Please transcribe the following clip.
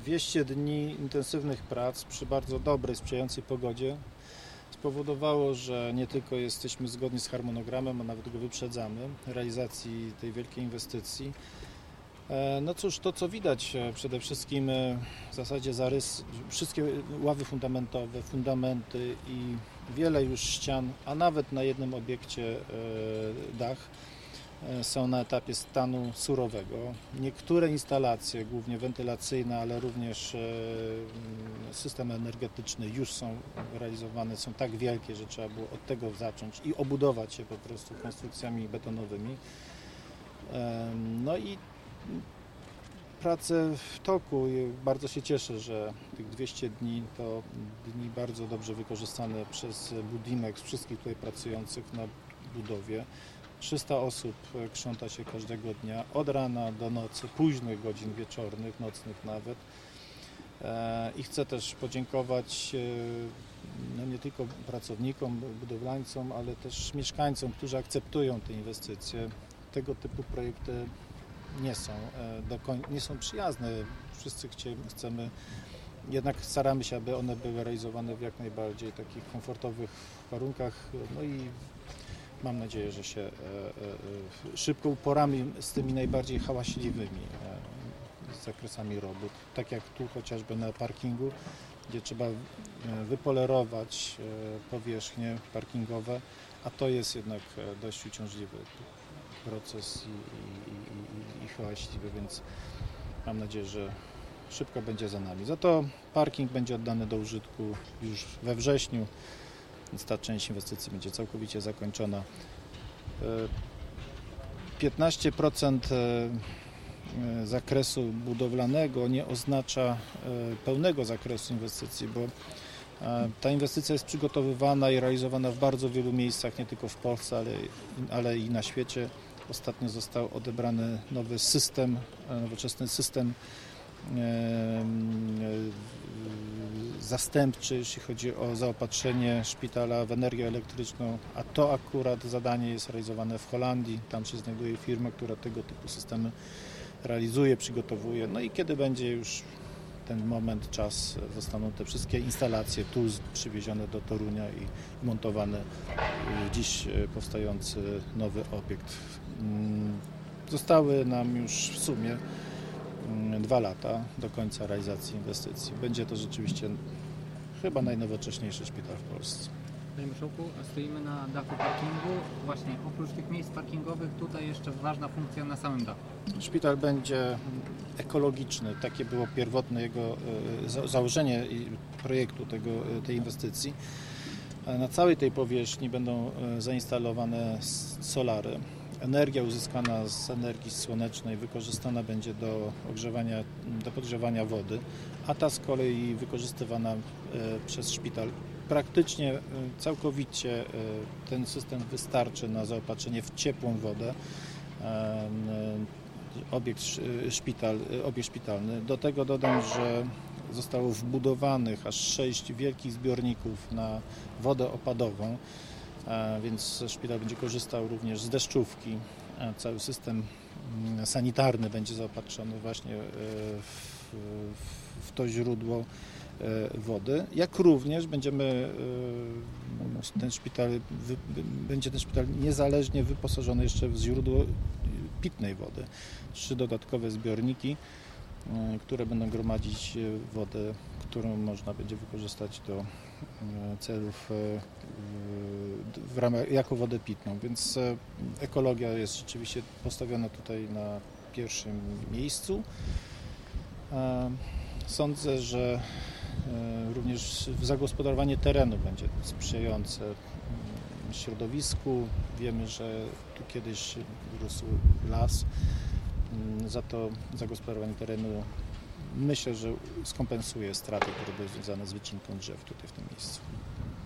200 dni intensywnych prac przy bardzo dobrej, sprzyjającej pogodzie spowodowało, że nie tylko jesteśmy zgodni z harmonogramem, a nawet go wyprzedzamy realizacji tej wielkiej inwestycji. No cóż, to co widać przede wszystkim w zasadzie zarys, wszystkie ławy fundamentowe, fundamenty i wiele już ścian, a nawet na jednym obiekcie dach są na etapie stanu surowego. Niektóre instalacje, głównie wentylacyjne, ale również system energetyczny już są realizowane, są tak wielkie, że trzeba było od tego zacząć i obudować je po prostu konstrukcjami betonowymi. No i prace w toku. Bardzo się cieszę, że tych 200 dni to dni bardzo dobrze wykorzystane przez Budimex, wszystkich tutaj pracujących na budowie. 300 osób krząta się każdego dnia, od rana do nocy, późnych godzin wieczornych, nocnych nawet. I chcę też podziękować no nie tylko pracownikom, budowlańcom, ale też mieszkańcom, którzy akceptują te inwestycje. Tego typu projekty nie są przyjazne. Wszyscy chcemy, jednak staramy się, aby one były realizowane w jak najbardziej takich komfortowych warunkach. No i mam nadzieję, że się szybko uporamy z tymi najbardziej hałaśliwymi zakresami robót. Tak jak tu chociażby na parkingu, gdzie trzeba wypolerować powierzchnie parkingowe, a to jest jednak dość uciążliwy proces i hałaśliwy, więc mam nadzieję, że szybko będzie za nami. Za to parking będzie oddany do użytku już we wrześniu, więc ta część inwestycji będzie całkowicie zakończona. 15% zakresu budowlanego nie oznacza pełnego zakresu inwestycji, bo ta inwestycja jest przygotowywana i realizowana w bardzo wielu miejscach, nie tylko w Polsce, ale i na świecie. Ostatnio został odebrany nowy system, nowoczesny system zastępczy, jeśli chodzi o zaopatrzenie szpitala w energię elektryczną, a to akurat zadanie jest realizowane w Holandii. Tam się znajduje firma, która tego typu systemy realizuje, przygotowuje. No i kiedy będzie już ten moment, czas, zostaną te wszystkie instalacje tu przywiezione do Torunia i montowane w dziś powstający nowy obiekt. Zostały nam już w sumie 2 lata do końca realizacji inwestycji. Będzie to rzeczywiście chyba najnowocześniejszy szpital w Polsce. Panie Marszałku, stoimy na dachu parkingu. Właśnie oprócz tych miejsc parkingowych tutaj jeszcze ważna funkcja na samym dachu. Szpital będzie ekologiczny. Takie było pierwotne jego założenie projektu tej inwestycji. Na całej tej powierzchni będą zainstalowane solary. Energia uzyskana z energii słonecznej wykorzystana będzie do podgrzewania wody, a ta z kolei wykorzystywana przez szpital. Praktycznie całkowicie ten system wystarczy na zaopatrzenie w ciepłą wodę obiekt szpitalny. Do tego dodam, że zostało wbudowanych aż 6 wielkich zbiorników na wodę opadową, więc szpital będzie korzystał również z deszczówki. Cały system sanitarny będzie zaopatrzony właśnie w to źródło wody, jak również będzie ten szpital niezależnie wyposażony jeszcze w źródło pitnej wody. 3 dodatkowe zbiorniki, które będą gromadzić wodę, którą można będzie wykorzystać do celów jako wodę pitną, więc ekologia jest rzeczywiście postawiona tutaj na pierwszym miejscu. Sądzę, że również zagospodarowanie terenu będzie sprzyjające środowisku. Wiemy, że tu kiedyś rósł las, za to zagospodarowanie terenu myślę, że skompensuje straty, które były związane z wycinką drzew tutaj w tym miejscu.